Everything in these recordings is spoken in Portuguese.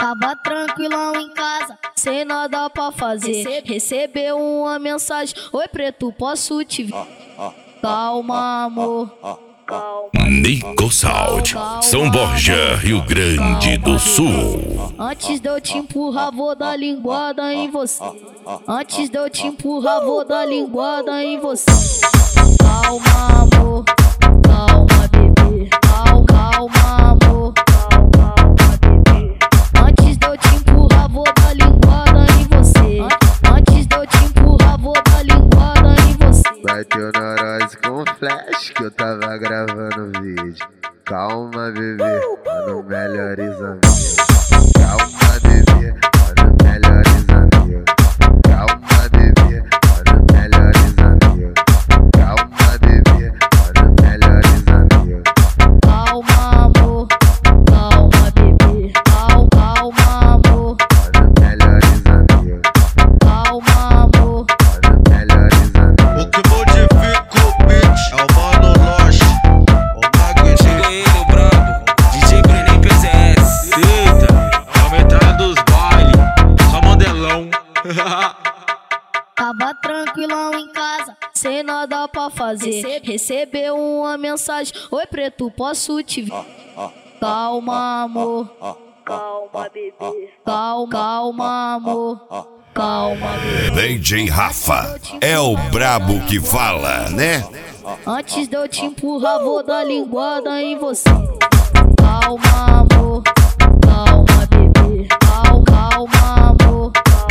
Tava tranquilão em casa, sem nada pra fazer. Recebeu uma mensagem: oi preto, posso te ver? Calma, amor. Nico Sound, São Borja, Rio Grande do Sul. Antes de eu te empurrar, vou dar linguada em você. Antes de eu te empurrar, vou dar linguada em você. Calma, amor. Calma, bebê. Calma, amor. Antes de eu te empurrar, vou dar linguada em você. Antes de eu te empurrar, vou dar linguada em você. Bateu na Rose com flash que eu tava gravando vídeo. Calma, bebê, mano, melhores amigos. Calma, bebê, mano, melhores amigos. Calma, bebê, mano, melhores amigos. Calma, bebê, mano, melhores amigos. Calma, amor. Calma, bebê. Calma, amor. Mano, melhores amigos. Calma, amor. Mano, melhores amigos. O que modifica o beat é o Mano Lost, o Magui. Chega ele, o brabo, DJ Brenem PCS. Eita, aumentando os bailes, só modelão. Tava tranquilão em casa, sem nada pra fazer. Recebeu uma mensagem: oi preto, posso te ver? Calma, amor. Calma, bebê. Calma, amor. Calma, bebê. DJ Rafa é o brabo que fala, né? Antes de eu te empurrar, vou dar linguada em você. Calma, amor. Calma, bebê. Calma, amor.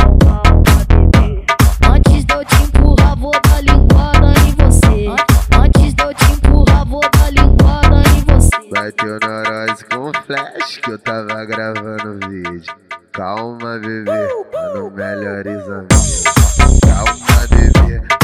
Antes de eu te empurrar, vou dar linguada em você. Antes de eu te empurrar, vou dar linguada em você. Bateu na Rose com flash que eu tava gravando vídeo. Calma, bebê, mano, melhores amigos. Calma, bebê,